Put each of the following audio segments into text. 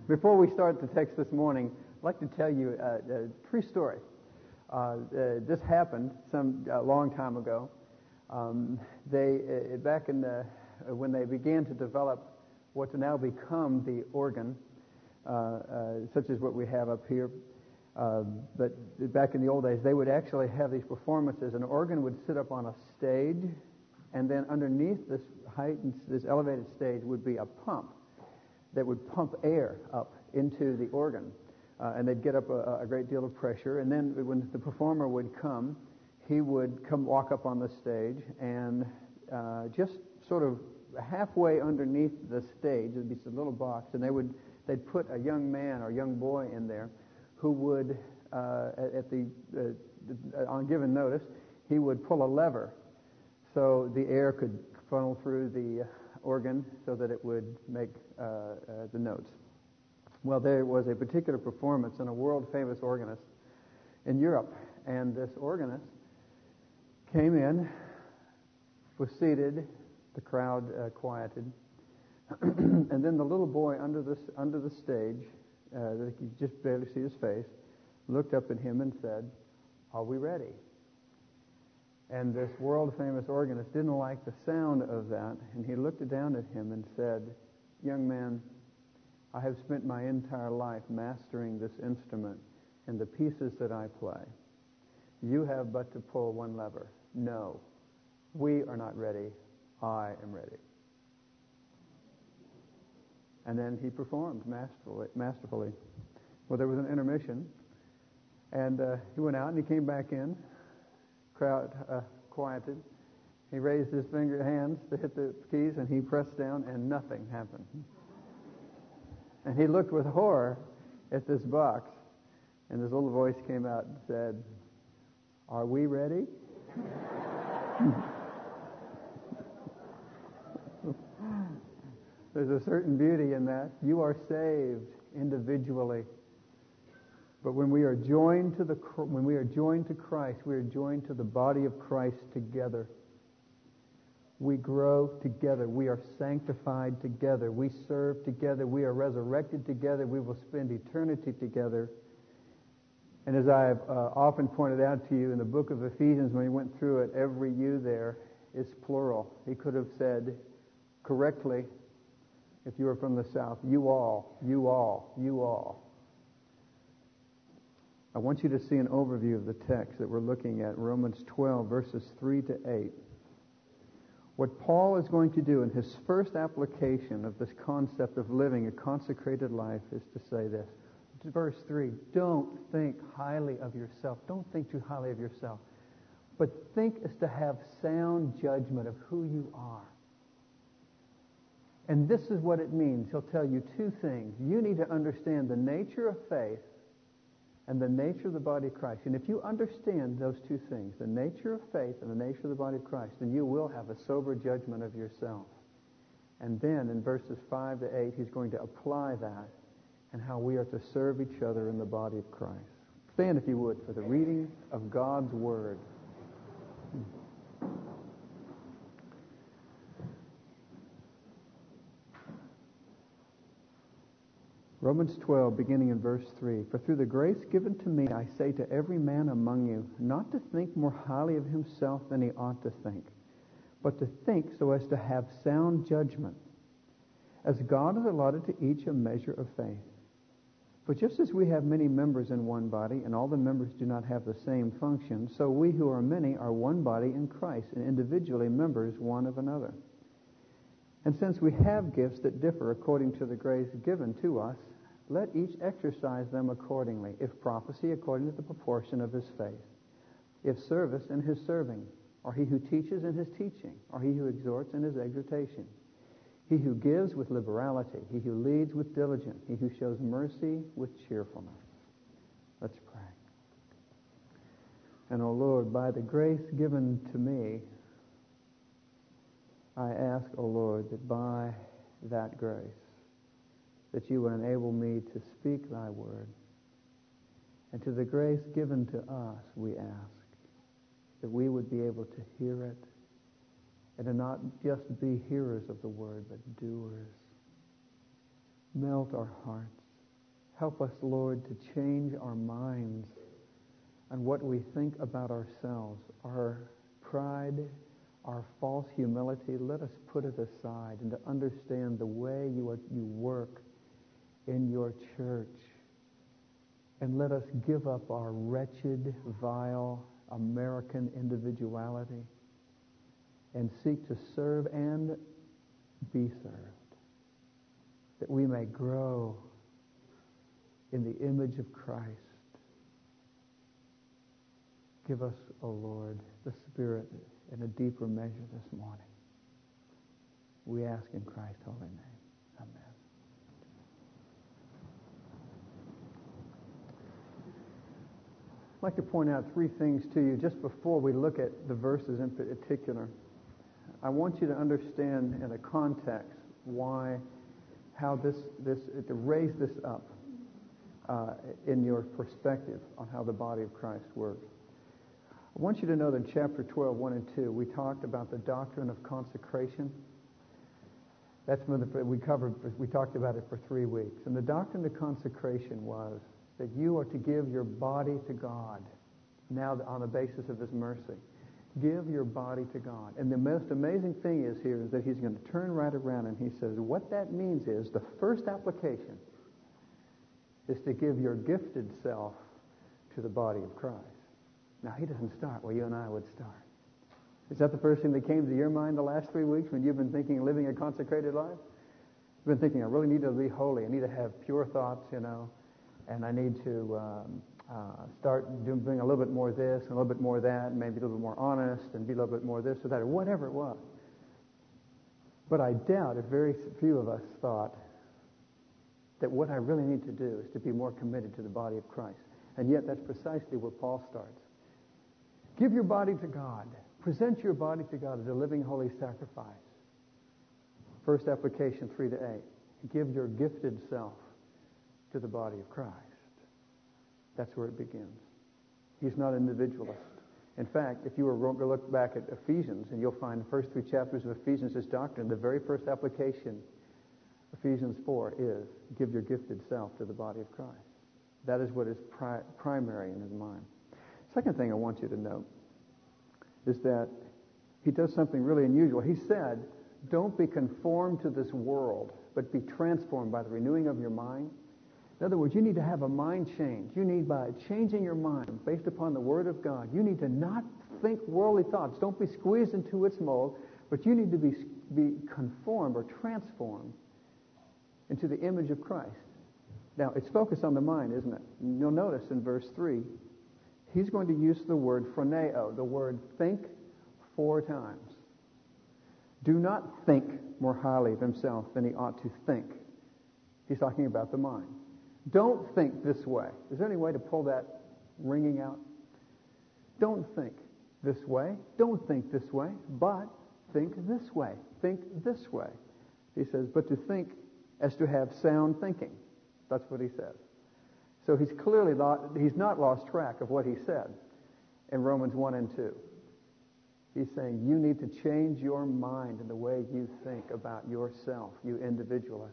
Before we start the text this morning, I'd like to tell you a true story. This happened a long time ago. Back in when they began to develop what's now become the organ, such as what we have up here. But back in the old days, they would actually have these performances. An organ would sit up on a stage, and then underneath this this elevated stage would be a pump that would pump air up into the organ. And they'd get up a great deal of pressure. And then when the performer would come, he would walk up on the stage, and just sort of halfway underneath the stage, there'd be this little box, and they'd put a young man or young boy in there who would, on given notice, he would pull a lever so the air could funnel through the organ so that it would make the notes. Well, there was a particular performance in a world-famous organist in Europe, and this organist came in, was seated, the crowd quieted, and then the little boy under the stage, that you could just barely see his face, looked up at him and said, "Are we ready?" And this world-famous organist didn't like the sound of that, and he looked down at him and said, "Young man, I have spent my entire life mastering this instrument and the pieces that I play. You have but to pull one lever. No, we are not ready. I am ready." And then he performed masterfully. Well, there was an intermission, and he went out and he came back in. Crowd quieted. He raised his hands to hit the keys, and he pressed down, and nothing happened. And he looked with horror at this box, and this little voice came out and said, "Are we ready?" There's a certain beauty in that. You are saved individually. But when we are joined to Christ, we are joined to the body of Christ together. We grow together. We are sanctified together. We serve together. We are resurrected together. We will spend eternity together. And as I have often pointed out to you in the book of Ephesians, when he went through it, every you there is plural. He could have said correctly, if you were from the South, you all, you all, you all. I want you to see an overview of the text that we're looking at, Romans 12, verses 3 to 8. What Paul is going to do in his first application of this concept of living a consecrated life is to say this. Verse 3, don't think highly of yourself. Don't think too highly of yourself. But think as to have sound judgment of who you are. And this is what it means. He'll tell you two things. You need to understand the nature of faith and the nature of the body of Christ. And if you understand those two things, the nature of faith and the nature of the body of Christ, then you will have a sober judgment of yourself. And then in verses 5 to 8, he's going to apply that and how we are to serve each other in the body of Christ. Stand, if you would, for the reading of God's Word. Romans 12, beginning in verse 3. For through the grace given to me, I say to every man among you, not to think more highly of himself than he ought to think, but to think so as to have sound judgment, as God has allotted to each a measure of faith. For just as we have many members in one body, and all the members do not have the same function, so we who are many are one body in Christ, and individually members one of another. And since we have gifts that differ according to the grace given to us, let each exercise them accordingly. If prophecy, according to the proportion of his faith. If service, in his serving. Or he who teaches, in his teaching. Or he who exhorts, in his exhortation. He who gives with liberality. He who leads with diligence. He who shows mercy with cheerfulness. Let's pray. And, O Lord, by the grace given to me, I ask, O Lord, that by that grace, that you would enable me to speak thy word. And to the grace given to us, we ask, that we would be able to hear it, and to not just be hearers of the word, but doers. Melt our hearts. Help us, Lord, to change our minds on what we think about ourselves, our pride, our false humility. Let us put it aside and to understand the way you work in your church. And let us give up our wretched, vile, American individuality and seek to serve and be served, that we may grow in the image of Christ. Give us, O Lord, the Spirit in a deeper measure this morning. We ask in Christ's holy name. Amen. I'd like to point out three things to you just before we look at the verses in particular. I want you to understand in a context how to raise this up in your perspective on how the body of Christ works. I want you to know that in chapter 12, 1 and 2, we talked about the doctrine of consecration. That's when we talked about it for 3 weeks. And the doctrine of consecration was that you are to give your body to God now on the basis of His mercy. Give your body to God. And the most amazing thing is here is that he's going to turn right around and he says, what that means is the first application is to give your gifted self to the body of Christ. Now, he doesn't start where you and I would start. Is that the first thing that came to your mind the last 3 weeks when you've been thinking of living a consecrated life? You've been thinking, I really need to be holy. I need to have pure thoughts, and I need to start doing a little bit more of this and a little bit more of that, and maybe a little bit more honest and be a little bit more this or that, or whatever it was. But I doubt if very few of us thought that what I really need to do is to be more committed to the body of Christ. And yet that's precisely where Paul starts. Give your body to God. Present your body to God as a living, holy sacrifice. First application, 3 to 8. Give your gifted self to the body of Christ. That's where it begins. He's not an individualist. In fact, if you were to look back at Ephesians, and you'll find the first 3 chapters of Ephesians, this doctrine, the very first application, Ephesians 4, is give your gifted self to the body of Christ. That is what is primary in his mind. Second thing I want you to note is that he does something really unusual. He said, don't be conformed to this world, but be transformed by the renewing of your mind. In other words, you need to have a mind change. You need, by changing your mind based upon the Word of God, you need to not think worldly thoughts. Don't be squeezed into its mold, but you need to be conformed or transformed into the image of Christ. Now, it's focused on the mind, isn't it? You'll notice in verse 3, he's going to use the word phroneo, the word think, 4 times. Do not think more highly of himself than he ought to think. He's talking about the mind. Don't think this way. Is there any way to pull that ringing out? Don't think this way. Don't think this way, but think this way. Think this way. He says, but to think as to have sound thinking. That's what he says. So he's not lost track of what he said in Romans 1 and 2. He's saying you need to change your mind in the way you think about yourself, you individualist.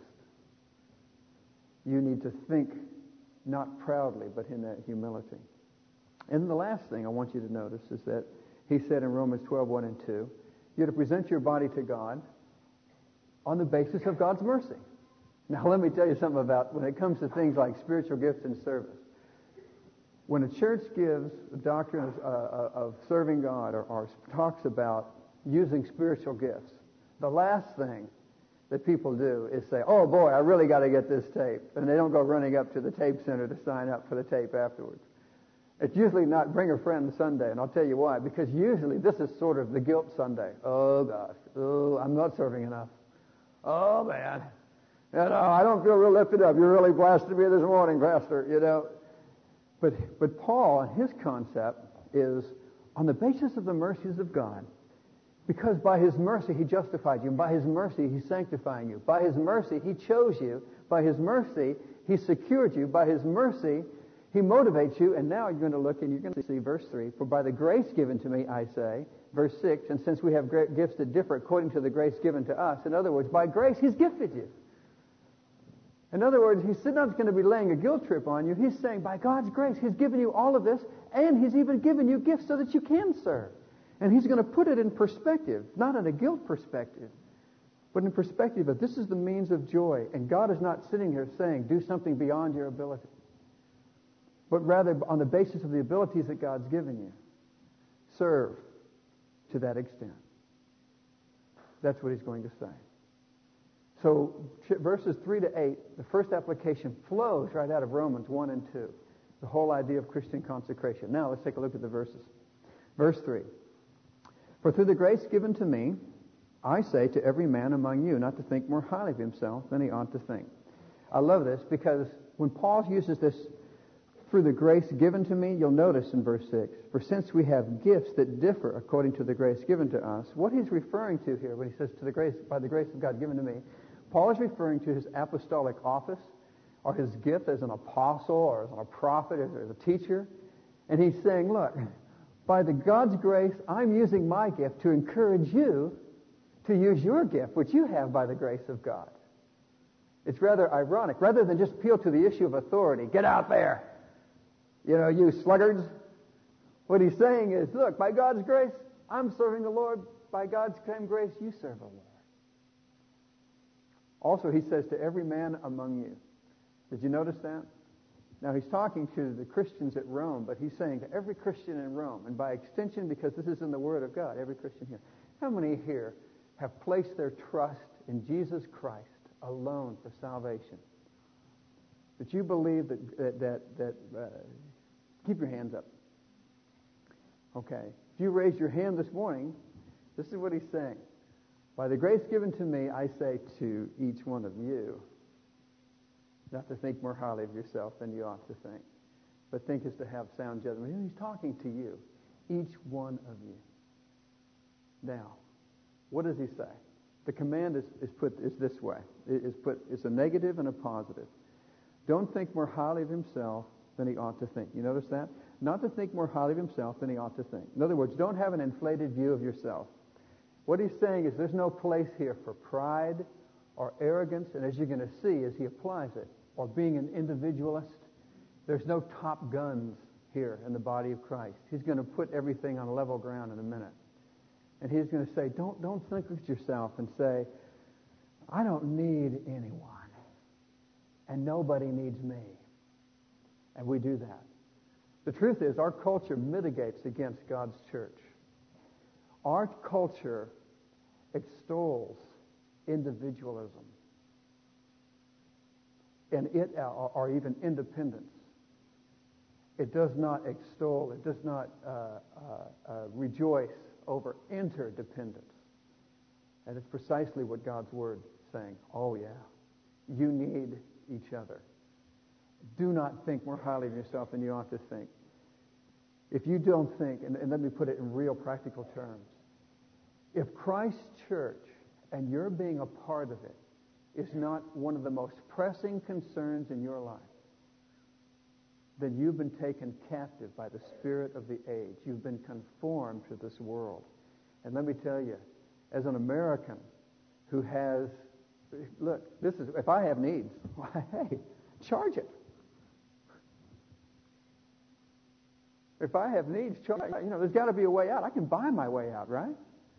You need to think not proudly, but in that humility. And the last thing I want you to notice is that he said in Romans 12, 1 and 2, you're to present your body to God on the basis of God's mercy. Now, let me tell you something about when it comes to things like spiritual gifts and service. When a church gives the doctrine of serving God or talks about using spiritual gifts, the last thing that people do is say, oh boy, I really got to get this tape. And they don't go running up to the tape center to sign up for the tape afterwards. It's usually not bring a friend Sunday, and I'll tell you why. Because usually this is sort of the guilt Sunday. Oh gosh, oh, I'm not serving enough. Oh man, I don't feel real lifted up. You really blasted me this morning, Pastor, But Paul, his concept is on the basis of the mercies of God, because by his mercy he justified you, and by his mercy he's sanctifying you. By his mercy he chose you. By his mercy he secured you. By his mercy he motivates you. And now you're going to look and you're going to see verse 3. For by the grace given to me, I say, verse 6, and since we have great gifts that differ according to the grace given to us. In other words, by grace he's gifted you. In other words, he's not going to be laying a guilt trip on you. He's saying, by God's grace, he's given you all of this, and he's even given you gifts so that you can serve. And he's going to put it in perspective, not in a guilt perspective, but in perspective of this is the means of joy. And God is not sitting here saying, do something beyond your ability, but rather on the basis of the abilities that God's given you, serve to that extent. That's what he's going to say. So verses 3 to 8, the first application flows right out of Romans 1 and 2, the whole idea of Christian consecration. Now let's take a look at the verses. Verse 3, for through the grace given to me, I say to every man among you not to think more highly of himself than he ought to think. I love this because when Paul uses this, through the grace given to me, you'll notice in verse 6, for since we have gifts that differ according to the grace given to us, what he's referring to here when he says to the grace, by the grace of God given to me, Paul is referring to his apostolic office or his gift as an apostle or as a prophet or as a teacher. And he's saying, look, by the God's grace, I'm using my gift to encourage you to use your gift, which you have by the grace of God. It's rather ironic. Rather than just appeal to the issue of authority, get out there, you sluggards. What he's saying is, look, by God's grace, I'm serving the Lord. By God's same grace, you serve the Lord. Also, he says to every man among you. Did you notice that? Now, he's talking to the Christians at Rome, but he's saying to every Christian in Rome, and by extension, because this is in the Word of God, every Christian here. How many here have placed their trust in Jesus Christ alone for salvation? That you believe that keep your hands up. Okay. If you raised your hand this morning, this is what he's saying. By the grace given to me, I say to each one of you, not to think more highly of yourself than you ought to think, but think as to have sound judgment. He's talking to you, each one of you. Now, what does he say? The command is this way. It's a negative and a positive. Don't think more highly of himself than he ought to think. You notice that? Not to think more highly of himself than he ought to think. In other words, don't have an inflated view of yourself. What he's saying is there's no place here for pride or arrogance, and as you're going to see as he applies it, or being an individualist. There's no top guns here in the body of Christ. He's going to put everything on level ground in a minute. And he's going to say, don't think of yourself and say, I don't need anyone, and nobody needs me. And we do that. The truth is, our culture mitigates against God's church. Our culture extols individualism and or even independence. It does not extol, it does not rejoice over interdependence. And it's precisely what God's Word is saying. Oh yeah, you need each other. Do not think more highly of yourself than you ought to think. If you don't think, and let me put it in real practical terms, if Christ's church and your being a part of it is not one of the most pressing concerns in your life, then you've been taken captive by the spirit of the age. You've been conformed to this world. And let me tell you, as an American who has, look, this is, if I have needs, why, hey, charge it. If I have needs, there's got to be a way out. I can buy my way out, right?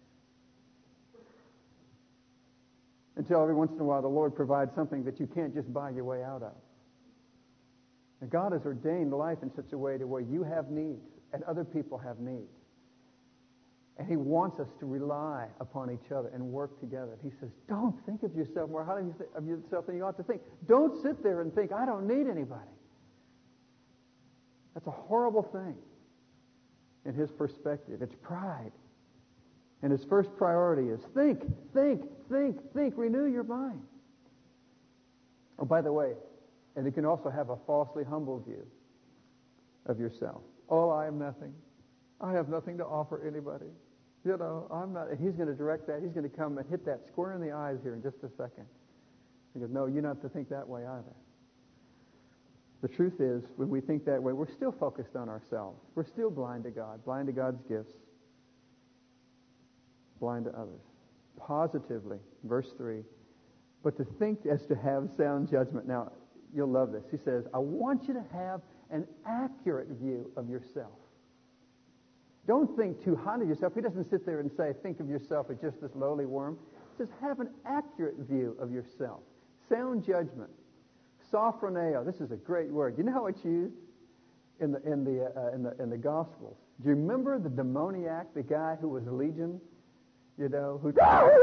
Until every once in a while the Lord provides something that you can't just buy your way out of. And God has ordained life in such a way to where you have needs and other people have needs. And He wants us to rely upon each other and work together. He says, don't think of yourself more highly of yourself than you ought to think. Don't sit there and think, I don't need anybody. That's a horrible thing in His perspective. It's pride. And His first priority is think, renew your mind. Oh, by the way, and you can also have a falsely humble view of yourself. Oh, I am nothing. I have nothing to offer anybody. I'm not. And He's going to direct that. He's going to come and hit that square in the eyes here in just a second. He goes, no, you're not to think that way either. The truth is, when we think that way, we're still focused on ourselves. We're still blind to God, blind to God's gifts, blind to others. Positively, verse 3, but to think as to have sound judgment. Now, you'll love this. He says, I want you to have an accurate view of yourself. Don't think too highly of yourself. He doesn't sit there and say, think of yourself as just this lowly worm. He says, have an accurate view of yourself. Sound judgment. Sophroneo. This is a great word. You know how it's used in the Gospels? Do you remember the demoniac, the guy who was a legion? You know, who,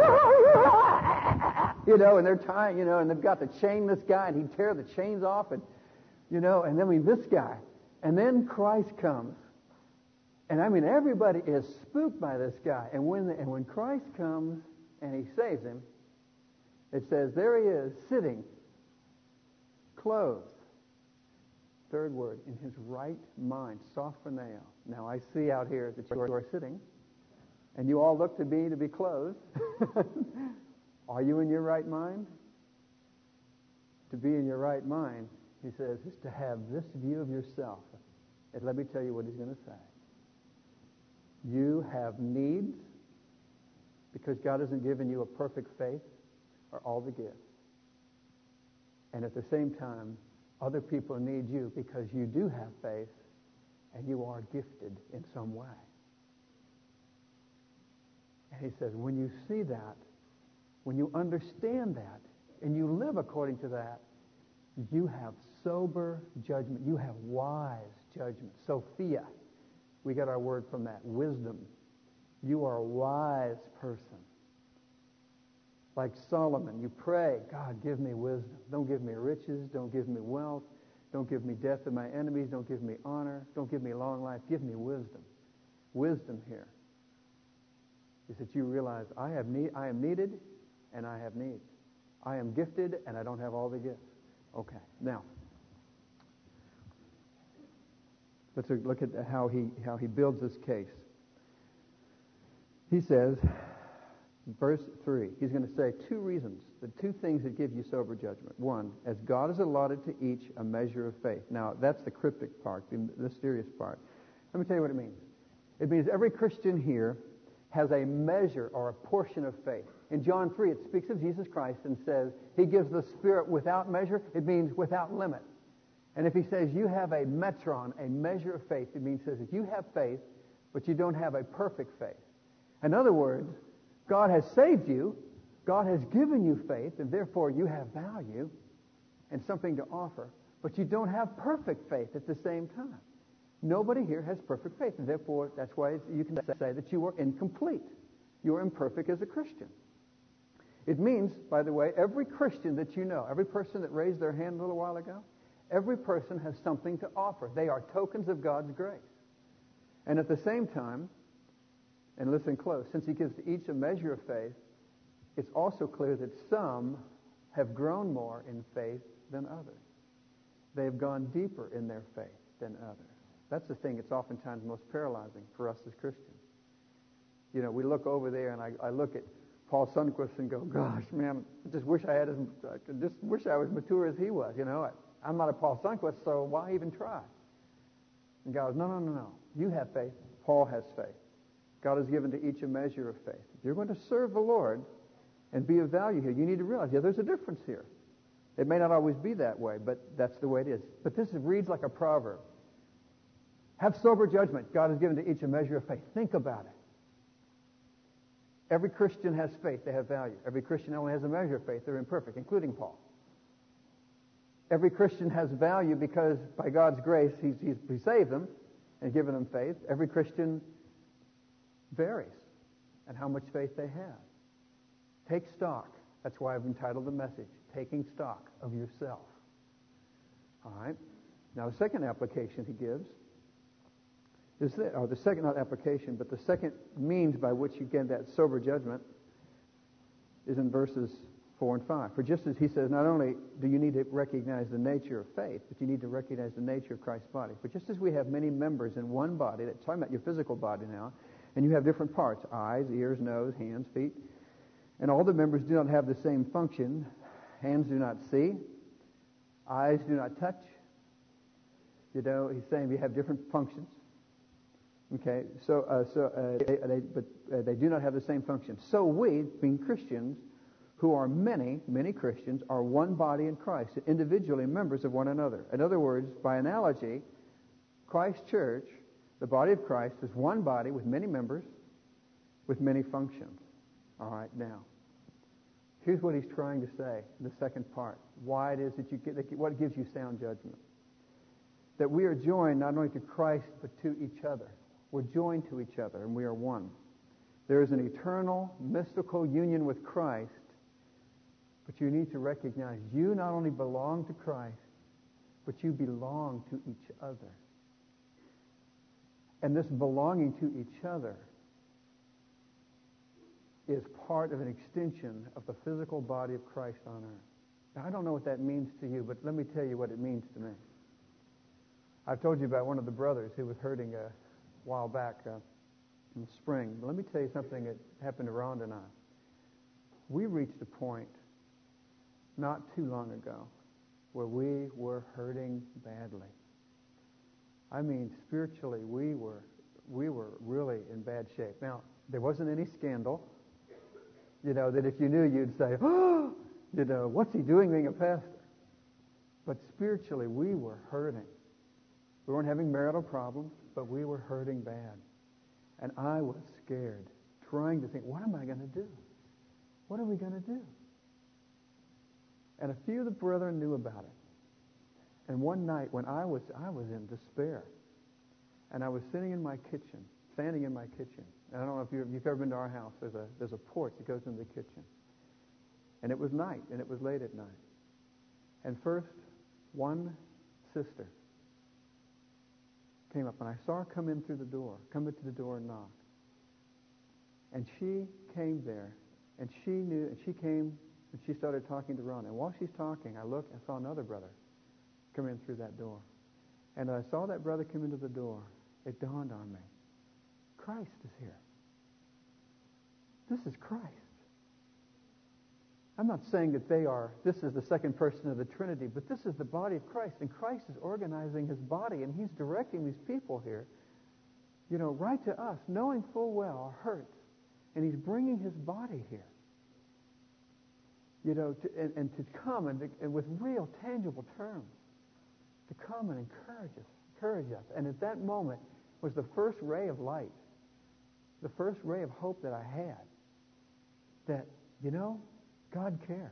and they're tying, and they've got to chain this guy, and he'd tear the chains off, and then this guy. And then Christ comes. And I mean, everybody is spooked by this guy. And when Christ comes and he saves him, it says, there he is, sitting, clothed. Third word, in his right mind, sophroneo. Now I see out here that you are sitting, and you all look to me to be clothed. Are you in your right mind? To be in your right mind, he says, is to have this view of yourself. And let me tell you what he's going to say. You have needs because God hasn't given you a perfect faith or all the gifts. And at the same time, other people need you because you do have faith and you are gifted in some way. And he says, when you see that, when you understand that, and you live according to that, you have sober judgment. You have wise judgment. Sophia. We got our word from that. Wisdom. You are a wise person. Like Solomon, you pray, God, give me wisdom. Don't give me riches. Don't give me wealth. Don't give me death of my enemies. Don't give me honor. Don't give me long life. Give me wisdom. Wisdom here is that you realize I am needed and I have needs. I am gifted and I don't have all the gifts. Okay, now let's look at how he builds this case. He says, verse 3, he's going to say two reasons, the two things that give you sober judgment. One, as God has allotted to each a measure of faith. Now, that's the cryptic part, the mysterious part. Let me tell you what it means. It means every Christian here has a measure or a portion of faith. In John 3, it speaks of Jesus Christ and says he gives the Spirit without measure. It means without limit. And if he says you have a metron, a measure of faith, it means says that you have faith, but you don't have a perfect faith. In other words, God has saved you, God has given you faith, and therefore you have value and something to offer, but you don't have perfect faith at the same time. Nobody here has perfect faith, and therefore that's why you can say that you are incomplete. You are imperfect as a Christian. It means, by the way, every Christian that you know, every person that raised their hand a little while ago, every person has something to offer. They are tokens of God's grace. And at the same time, and listen close, since he gives to each a measure of faith, it's also clear that some have grown more in faith than others. They have gone deeper in their faith than others. That's the thing that's oftentimes most paralyzing for us as Christians. You know, we look over there and I look at Paul Sundquist and go, gosh, man, I just wish I was mature as he was. You know, I'm not a Paul Sundquist, so why even try? And God goes, no. You have faith. Paul has faith. God has given to each a measure of faith. If you're going to serve the Lord and be of value here, you need to realize, there's a difference here. It may not always be that way, but that's the way it is. But this reads like a proverb. Have sober judgment. God has given to each a measure of faith. Think about it. Every Christian has faith. They have value. Every Christian only has a measure of faith. They're imperfect, including Paul. Every Christian has value because by God's grace, He saved them and given them faith. Every Christian varies in how much faith they have. Take stock. That's why I've entitled the message, Taking Stock of Yourself. All right? Now, the second application he gives is the second, not application, but the second means by which you get that sober judgment is in verses 4 and 5. For just as he says, not only do you need to recognize the nature of faith, but you need to recognize the nature of Christ's body. For just as we have many members in one body, that's talking about your physical body now, and you have different parts, eyes, ears, nose, hands, feet, and all the members do not have the same function. Hands do not see. Eyes do not touch. You know, he's saying we have different functions. Okay, but they do not have the same function. So we, being Christians, who are many, many Christians, are one body in Christ, individually members of one another. In other words, by analogy, Christ Church, the body of Christ, is one body with many members, with many functions. All right, now, here's what he's trying to say in the second part. Why it is that what gives you sound judgment. That we are joined not only to Christ, but to each other. We're joined to each other, and we are one. There is an eternal, mystical union with Christ, but you need to recognize you not only belong to Christ, but you belong to each other. And this belonging to each other is part of an extension of the physical body of Christ on earth. Now, I don't know what that means to you, but let me tell you what it means to me. I've told you about one of the brothers who was hurting a while back in the spring. But let me tell you something that happened to Rhonda and I. We reached a point not too long ago where we were hurting badly. I mean, spiritually, we were really in bad shape. Now, there wasn't any scandal, that if you knew, you'd say, oh, what's he doing being a pastor? But spiritually, we were hurting. We weren't having marital problems, but we were hurting bad. And I was scared, trying to think, what am I going to do? What are we going to do? And a few of the brethren knew about it. And one night when I was in despair, and I was standing in my kitchen, and I don't know if you've ever been to our house. There's a porch that goes into the kitchen. And it was night, and it was late at night. And first, one sister came up, and I saw her come into the door and knock. And she came there, and she came, and she started talking to Ron. And while she's talking, I saw another brother come in through that door. And I saw that brother come into the door. It dawned on me. Christ is here. This is Christ. I'm not saying that this is the second person of the Trinity, but this is the body of Christ, and Christ is organizing his body, and he's directing these people here, right to us, knowing full well our hurts, and he's bringing his body here, and to come and with real tangible terms, to come and encourage us. And at that moment was the first ray of light, the first ray of hope that I had, that, God cares.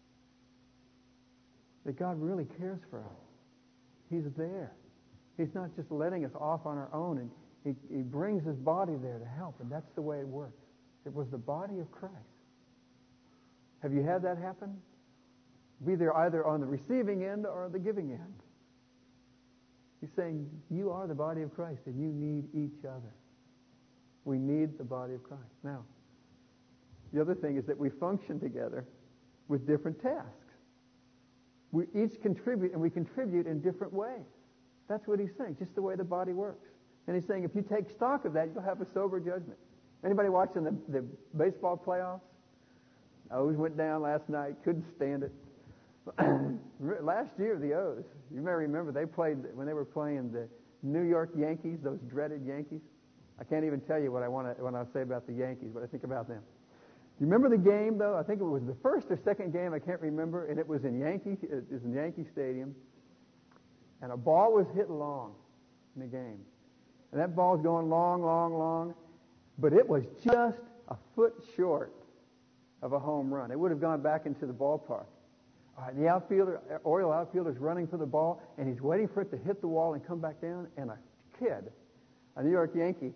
That God really cares for us. He's there. He's not just letting us off on our own, and he brings his body there to help, and that's the way it works. It was the body of Christ. Have you had that happen? Be there either on the receiving end or the giving end. He's saying, you are the body of Christ, and you need each other. We need the body of Christ. Now, the other thing is that we function together with different tasks. We each contribute, and we contribute in different ways. That's what he's saying, just the way the body works. And he's saying if you take stock of that, you'll have a sober judgment. Anybody watching the baseball playoffs? O's went down last night, couldn't stand it. Last year, the O's, you may remember, when they were playing the New York Yankees, those dreaded Yankees. I can't even tell you what I say about the Yankees, what I think about them. You remember the game, though? I think it was the first or second game, I can't remember, and it was in Yankee Stadium, and a ball was hit long in the game. And that ball was going long, long, long, but it was just a foot short of a home run. It would have gone back into the ballpark. All right, the Oriole outfielder's running for the ball, and he's waiting for it to hit the wall and come back down, and a New York Yankee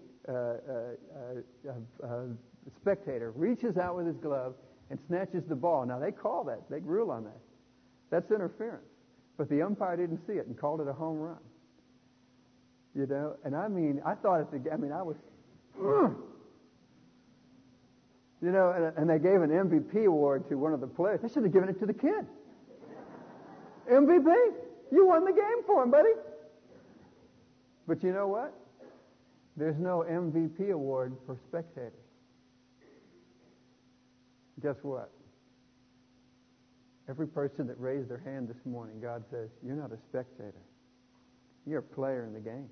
spectator reaches out with his glove and snatches the ball. Now, they call that. They rule on that. That's interference. But the umpire didn't see it and called it a home run. And I thought I was, and they gave an MVP award to one of the players. They should have given it to the kid. MVP? You won the game for him, buddy. But you know what? There's no MVP award for spectators. Guess what? Every person that raised their hand this morning, God says, you're not a spectator. You're a player in the game.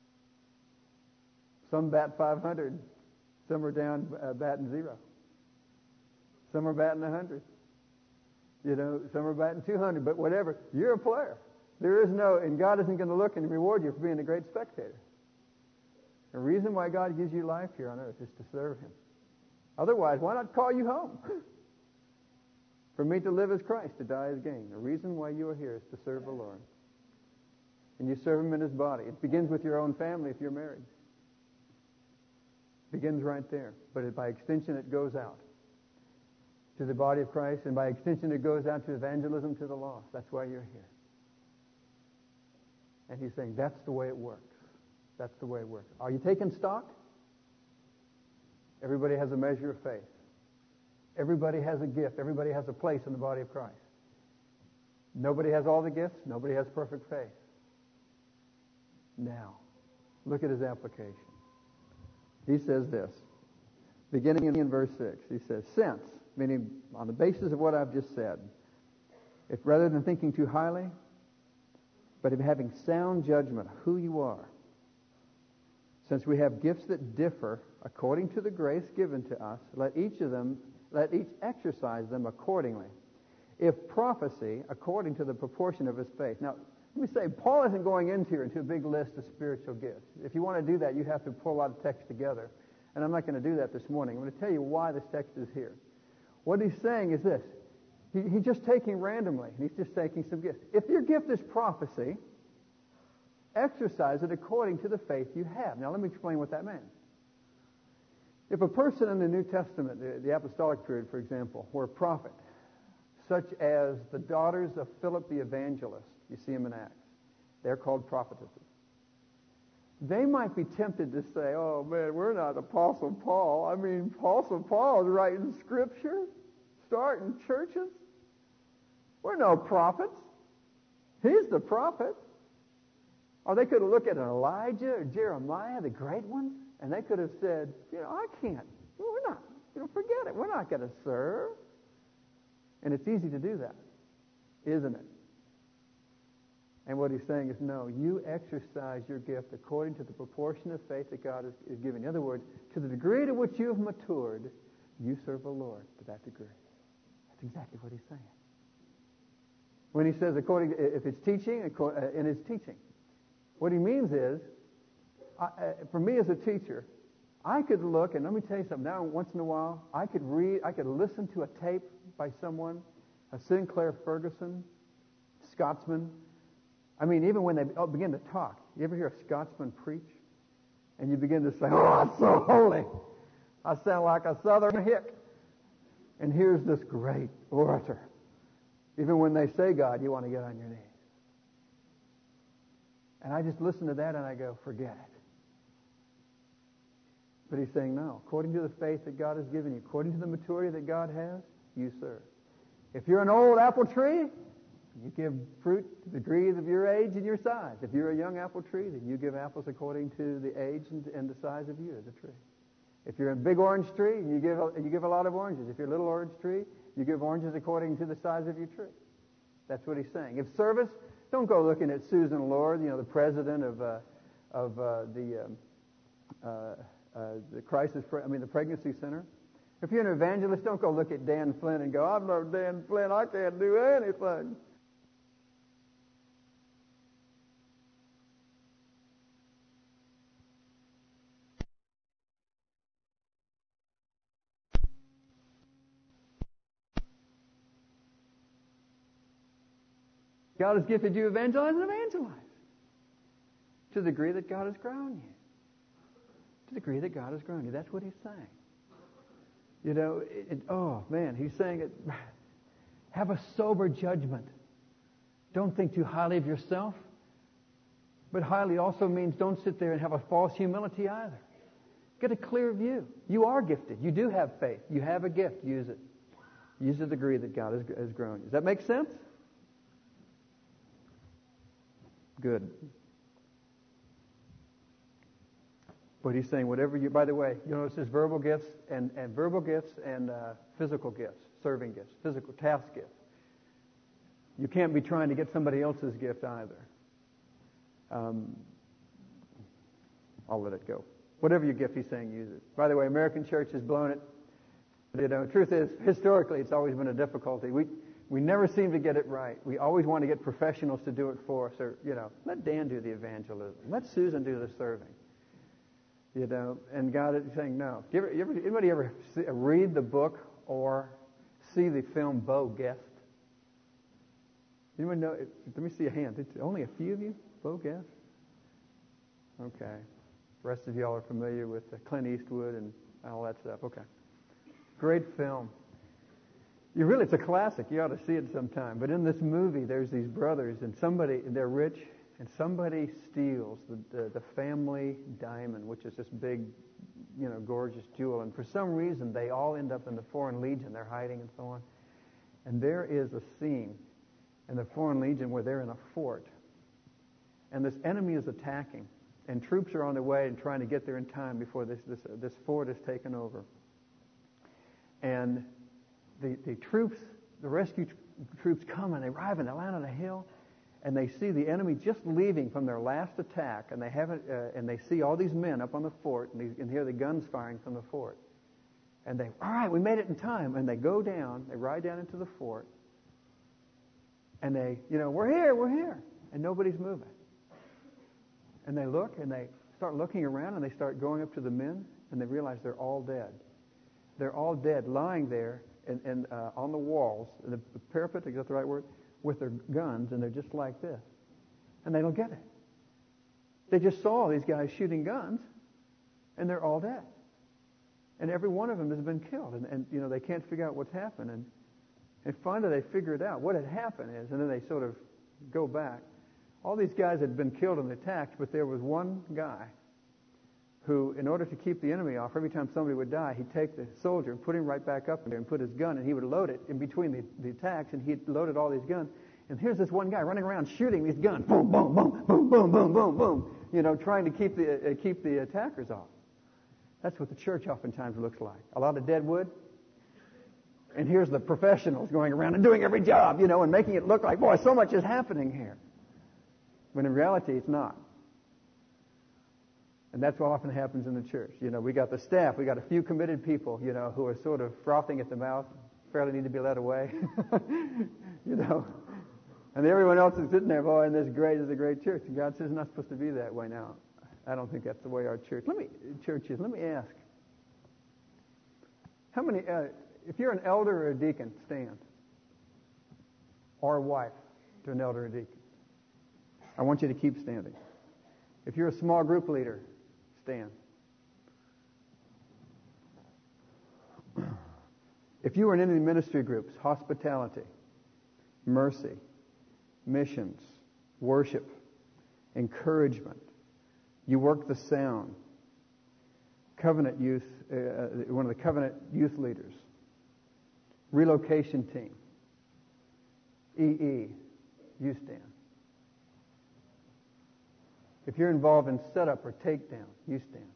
Some bat 500. Some are down batting 0. Some are batting 100. Some are batting 200, but whatever. You're a player. There is no, and God isn't going to look and reward you for being a great spectator. The reason why God gives you life here on earth is to serve Him. Otherwise, why not call you home? For me to live as Christ, to die as gain. The reason why you are here is to serve the Lord. And you serve Him in His body. It begins with your own family if you're married. It begins right there. But by extension, it goes out to the body of Christ, and by extension, it goes out to evangelism to the lost. That's why you're here. And He's saying, that's the way it works. That's the way it works. Are you taking stock? Everybody has a measure of faith. Everybody has a gift. Everybody has a place in the body of Christ. Nobody has all the gifts. Nobody has perfect faith. Now, look at his application. He says this, beginning in verse 6. He says, since, meaning on the basis of what I've just said, if rather than thinking too highly, but of having sound judgment of who you are, since we have gifts that differ according to the grace given to us, let each exercise them accordingly. If prophecy, according to the proportion of his faith. Now, let me say, Paul isn't going into a big list of spiritual gifts. If you want to do that, you have to pull a lot of text together. And I'm not going to do that this morning. I'm going to tell you why this text is here. What he's saying is this. He's just taking randomly. He's just taking some gifts. If your gift is prophecy, exercise it according to the faith you have. Now, let me explain what that means. If a person in the New Testament, the apostolic period, for example, were a prophet, such as the daughters of Philip the evangelist, you see them in Acts, they're called prophetesses. They might be tempted to say, oh man, we're not Apostle Paul. I mean, Apostle Paul is writing Scripture, starting churches. We're no prophets. He's the prophet. Or they could have looked at Elijah or Jeremiah, the great ones, and they could have said, I can't. We're not. Forget it. We're not going to serve. And it's easy to do that, isn't it? And what he's saying is, no, you exercise your gift according to the proportion of faith that God is giving. In other words, to the degree to which you have matured, you serve the Lord to that degree. That's exactly what he's saying. When he says, if it's teaching, in his teaching. What he means is, for me as a teacher, I could look, and let me tell you something, now once in a while, I could listen to a tape by someone, a Sinclair Ferguson, Scotsman. I mean, even when they begin to talk, you ever hear a Scotsman preach? And you begin to say, oh, I'm so holy. I sound like a southern hick. And here's this great orator. Even when they say God, you want to get on your knees. And I just listen to that and I go, forget it. But he's saying, no, according to the faith that God has given you, according to the maturity that God has, you serve. If you're an old apple tree, you give fruit to the degree of your age and your size. If you're a young apple tree, then you give apples according to the age and the size of you as a tree. If you're a big orange tree, you give a lot of oranges. If you're a little orange tree, you give oranges according to the size of your tree. That's what he's saying. If service, don't go looking at Susan Lord, the president of the pregnancy center. If you're an evangelist, don't go look at Dan Flynn and go, I'm no Dan Flynn, I can't do anything. God has gifted you evangelize and evangelize. To the degree that God has grown you. To the degree that God has grown you. That's what he's saying. He's saying it. Have a sober judgment. Don't think too highly of yourself. But highly also means don't sit there and have a false humility either. Get a clear view. You are gifted. You do have faith. You have a gift. Use it. Use it to the degree that God has grown you. Does that make sense? Good. But he's saying whatever you, by the way, you notice there's verbal gifts and physical gifts, serving gifts, physical task gifts. You can't be trying to get somebody else's gift either. I'll let it go. Whatever your gift, he's saying, use it. By the way, American church has blown it. The truth is, historically, it's always been a difficulty. We never seem to get it right. We always want to get professionals to do it for us, or, let Dan do the evangelism. Let Susan do the serving. And God is saying no. Anybody ever read the book or see the film Bo Guest? Anyone know? Let me see a hand. It's only a few of you? Bo Guest? Okay. The rest of y'all are familiar with Clint Eastwood and all that stuff. Okay. Great film. It's a classic. You ought to see it sometime. But in this movie, there's these brothers, and they're rich, and somebody steals the family diamond, which is this big, gorgeous jewel. And for some reason, they all end up in the Foreign Legion. They're hiding and so on. And there is a scene in the Foreign Legion where they're in a fort. And this enemy is attacking. And troops are on their way and trying to get there in time before this fort is taken over. And the troops, the rescue troops come, and they arrive, and they land on a hill. And they see the enemy just leaving from their last attack, and they see all these men up on the fort, and you can hear the guns firing from the fort. And all right, we made it in time. And they go down, they ride down into the fort, and they, we're here, and nobody's moving. And they look, and they start looking around, and they start going up to the men, and they realize they're all dead. They're all dead, lying there and on the walls, the parapet, is that the right word? With their guns, and they're just like this. And they don't get it. They just saw these guys shooting guns, and they're all dead. And every one of them has been killed, and they can't figure out what's happened. And finally they figure it out. What had happened is, and then they sort of go back. All these guys had been killed in the attacks, but there was one guy who, in order to keep the enemy off, every time somebody would die, he'd take the soldier and put him right back up there and put his gun, and he would load it in between the attacks, and he loaded all these guns. And here's this one guy running around shooting these guns, boom, boom, boom, boom, boom, boom, boom, boom, trying to keep the attackers off. That's what the church oftentimes looks like. A lot of dead wood. And here's the professionals going around and doing every job, and making it look like, boy, so much is happening here. When in reality, it's not. And that's what often happens in the church. We got the staff, we got a few committed people, who are sort of frothing at the mouth, fairly need to be led away, And everyone else is sitting there, boy, and this is a great church. And God says it's not supposed to be that way now. I don't think that's the way our church is. Let me ask. How many, if you're an elder or a deacon, stand. Or a wife to an elder or a deacon. I want you to keep standing. If you're a small group leader, stand. If you are in any ministry groups, hospitality, mercy, missions, worship, encouragement, you work the sound, covenant youth, one of the covenant youth leaders, relocation team, EE, you stand. If you're involved in setup or takedown, you stand.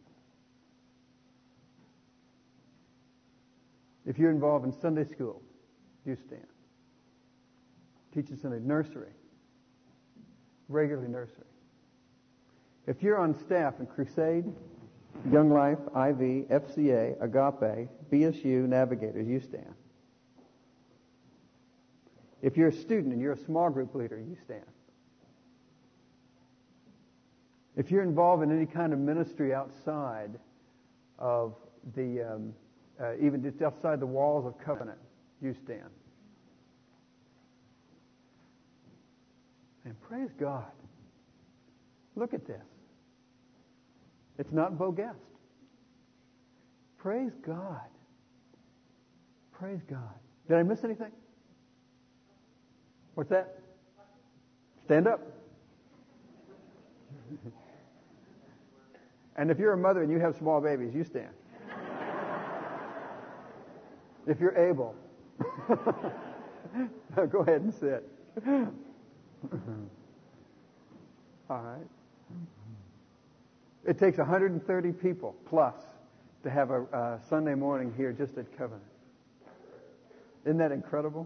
If you're involved in Sunday school, you stand. Teaching Sunday, nursery, regularly nursery. If you're on staff in Crusade, Young Life, IV, FCA, Agape, BSU, Navigators, you stand. If you're a student and you're a small group leader, you stand. If you're involved in any kind of ministry outside of even just outside the walls of covenant, you stand. And praise God. Look at this. It's not Bo Guest. Praise God. Praise God. Did I miss anything? What's that? Stand up. And if you're a mother and you have small babies, you stand. If you're able. Go ahead and sit. All right. It takes 130 people plus to have a Sunday morning here just at Covenant. Isn't that incredible?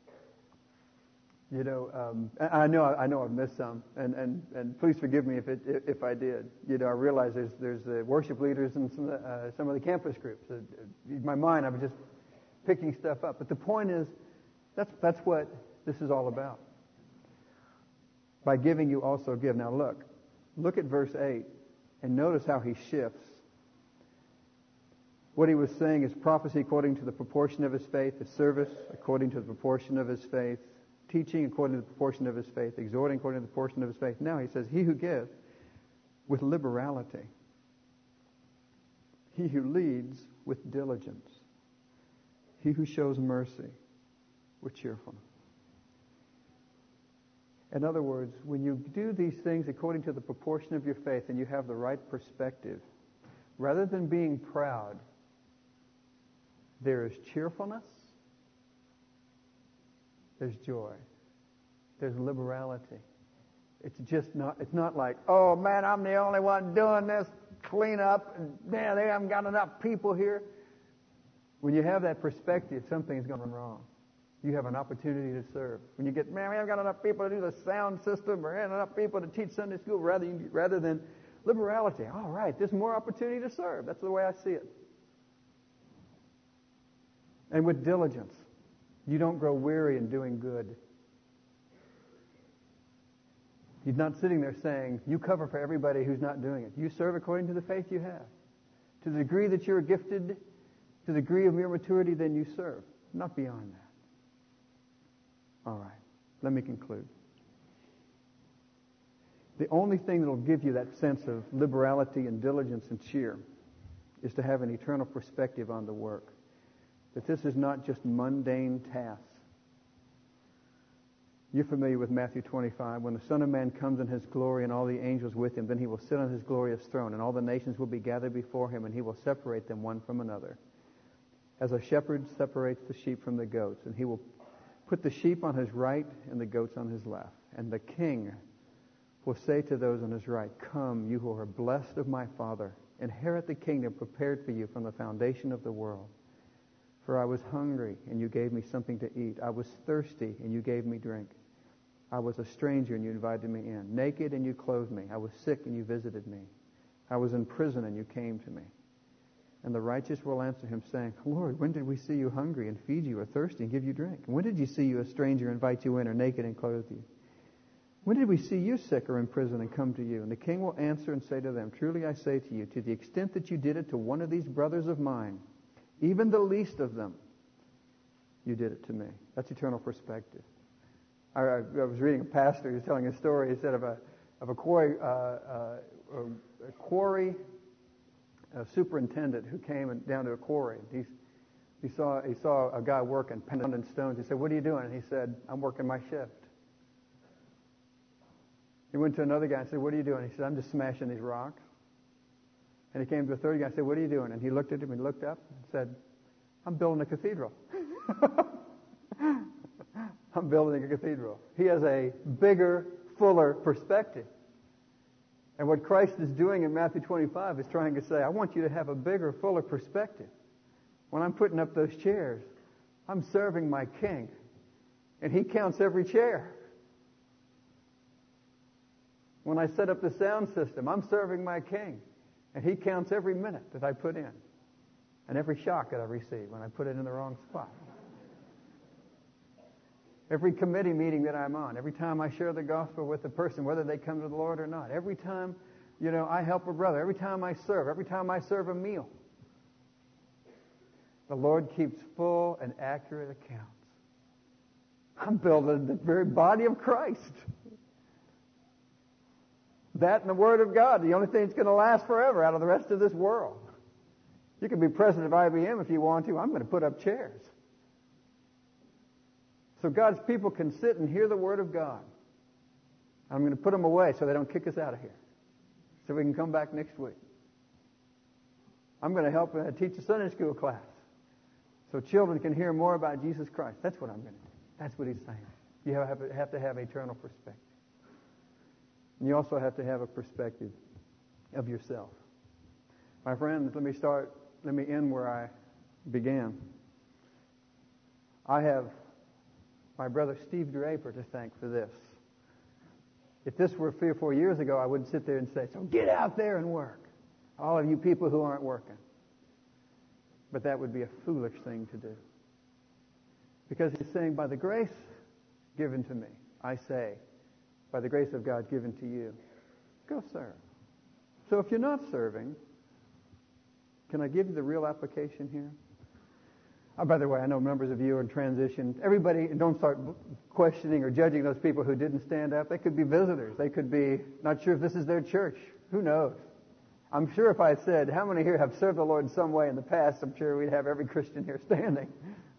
I know I've missed some, and please forgive me if I did. I realize there's the worship leaders and some of the campus groups. In my mind, I was just picking stuff up. But the point is, That's what this is all about. By giving you also give. Now look at verse 8 and notice how he shifts. What he was saying is prophecy according to the proportion of his faith, his service according to the proportion of his faith, teaching according to the proportion of his faith, exhorting according to the proportion of his faith. Now he says, he who gives with liberality, he who leads with diligence, he who shows mercy with cheerfulness. In other words, when you do these things according to the proportion of your faith and you have the right perspective, rather than being proud, there is cheerfulness, there's joy, there's liberality. It's not like, oh man, I'm the only one doing this cleanup, and man, they haven't got enough people here. When you have that perspective, something's going wrong. You have an opportunity to serve. When you get, man, we haven't got enough people to do the sound system or enough people to teach Sunday school, rather than liberality. All right, there's more opportunity to serve. That's the way I see it. And with diligence, you don't grow weary in doing good. You're not sitting there saying, you cover for everybody who's not doing it. You serve according to the faith you have. To the degree that you're gifted, to the degree of your maturity, then you serve. Not beyond that. All right, let me conclude. The only thing that will give you that sense of liberality and diligence and cheer is to have an eternal perspective on the work. That this is not just mundane tasks. You're familiar with Matthew 25. When the Son of Man comes in his glory and all the angels with him, then he will sit on his glorious throne, and all the nations will be gathered before him, and he will separate them one from another. As a shepherd separates the sheep from the goats, and he will put the sheep on his right and the goats on his left. And the King will say to those on his right, come, you who are blessed of my Father, inherit the kingdom prepared for you from the foundation of the world. For I was hungry, and you gave me something to eat. I was thirsty, and you gave me drink. I was a stranger, and you invited me in. Naked, and you clothed me. I was sick, and you visited me. I was in prison, and you came to me. And the righteous will answer him, saying, Lord, when did we see you hungry and feed you, or thirsty and give you drink? And when did you see you a stranger, invite you in, or naked and clothe you? When did we see you sick or in prison and come to you? And the King will answer and say to them, truly I say to you, to the extent that you did it to one of these brothers of mine, even the least of them, you did it to me. That's eternal perspective. I was reading a pastor who was telling a story. He said of a quarry superintendent who came down to a quarry. He saw a guy working, pounding stones. He said, what are you doing? And he said, I'm working my shift. He went to another guy and said, what are you doing? He said, I'm just smashing these rocks. And he came to a third guy and said, what are you doing? And he looked at him and looked up and said, I'm building a cathedral. I'm building a cathedral. He has a bigger, fuller perspective. And what Christ is doing in Matthew 25 is trying to say, I want you to have a bigger, fuller perspective. When I'm putting up those chairs, I'm serving my King. And He counts every chair. When I set up the sound system, I'm serving my King. And He counts every minute that I put in. And every shock that I receive when I put it in the wrong spot. Every committee meeting that I'm on, every time I share the gospel with a person, whether they come to the Lord or not, every time, I help a brother, every time I serve a meal, the Lord keeps full and accurate accounts. I'm building the very body of Christ. That and the Word of God, the only thing that's going to last forever out of the rest of this world. You can be president of IBM if you want to. I'm going to put up chairs. So God's people can sit and hear the Word of God. I'm going to put them away so they don't kick us out of here. So we can come back next week. I'm going to help teach a Sunday school class so children can hear more about Jesus Christ. That's what I'm going to do. That's what He's saying. You have to have eternal perspective. And you also have to have a perspective of yourself. My friends, let me end where I began. I have my brother Steve Draper to thank for this. If this were 3 or 4 years ago, I wouldn't sit there and say, so get out there and work. All of you people who aren't working. But that would be a foolish thing to do. Because he's saying, by the grace given to me, I say, by the grace of God given to you, go serve. So if you're not serving, can I give you the real application here? Oh, by the way, I know members of you are in transition. Everybody, don't start questioning or judging those people who didn't stand up. They could be visitors. They could be not sure if this is their church. Who knows? I'm sure if I said, how many here have served the Lord in some way in the past, I'm sure we'd have every Christian here standing.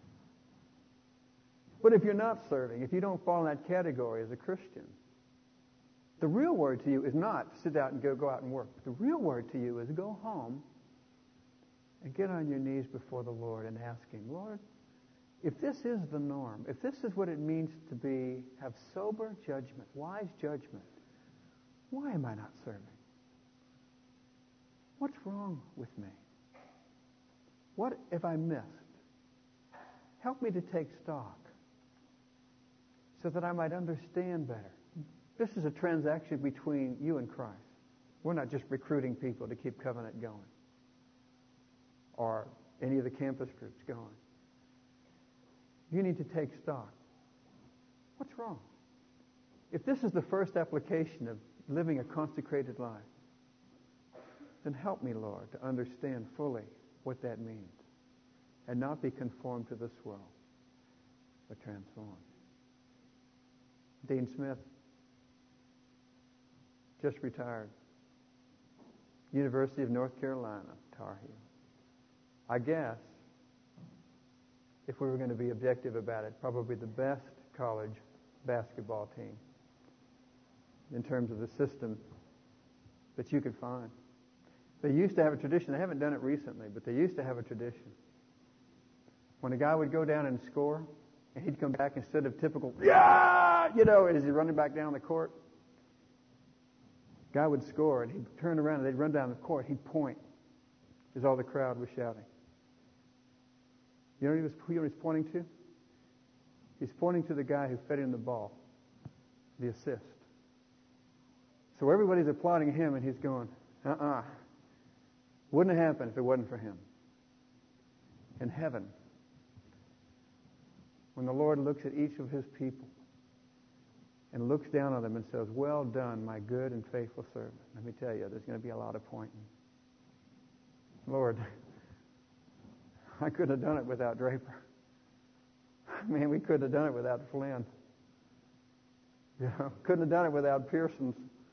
But if you're not serving, if you don't fall in that category as a Christian, the real word to you is not sit out and go out and work. The real word to you is go home and get on your knees before the Lord and ask Him, Lord, if this is the norm, if this is what it means to have sober judgment, wise judgment, why am I not serving? What's wrong with me? What have I missed? Help me to take stock so that I might understand better. This is a transaction between you and Christ. We're not just recruiting people to keep covenant going or any of the campus groups going. You need to take stock. What's wrong? If this is the first application of living a consecrated life, then help me, Lord, to understand fully what that means and not be conformed to this world, but transformed. Dean Smith just retired. University of North Carolina, Tar Heel. I guess, if we were going to be objective about it, probably the best college basketball team in terms of the system that you could find. They used to have a tradition. They haven't done it recently, but they used to have a tradition. When a guy would go down and score, and he'd come back instead of typical, as he's running back down the court, guy would score, and he'd turn around, and they'd run down the court. He'd point as all the crowd was shouting. You know who he was pointing to? He's pointing to the guy who fed him the ball, the assist. So everybody's applauding him, and he's going, Wouldn't have happened if it wasn't for him. In heaven, when the Lord looks at each of His people and looks down on them and says, well done, my good and faithful servant. Let me tell you, there's going to be a lot of pointing. Lord, I couldn't have done it without Draper. Man, we couldn't have done it without Flynn. Couldn't have done it without Pearsons.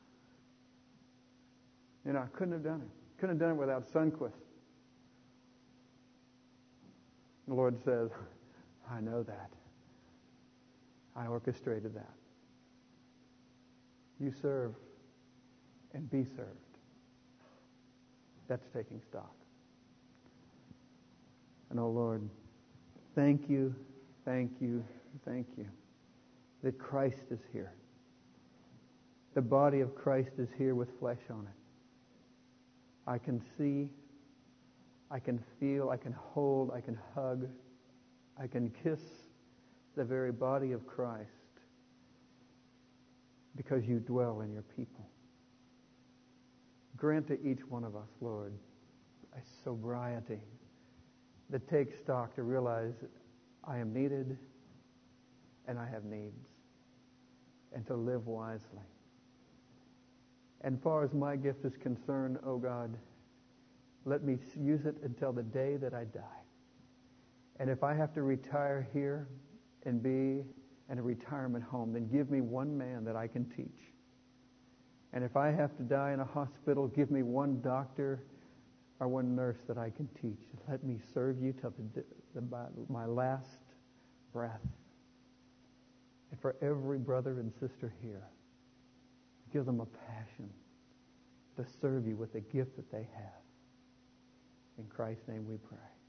I couldn't have done it. Couldn't have done it without Sundquist. The Lord says, I know that. I orchestrated that. You serve and be served. That's taking stock. And oh Lord, thank you that Christ is here. The body of Christ is here with flesh on it. I can see, I can feel, I can hold, I can hug, I can kiss the very body of Christ because you dwell in your people. Grant to each one of us, Lord, a sobriety that takes stock to realize I am needed and I have needs, and to live wisely. And far as my gift is concerned, oh God, let me use it until the day that I die. And if I have to retire here and be in a retirement home, then give me one man that I can teach. And if I have to die in a hospital, give me one doctor or one nurse that I can teach. Let me serve you till my last breath. And for every brother and sister here, give them a passion to serve you with the gift that they have. In Christ's name we pray.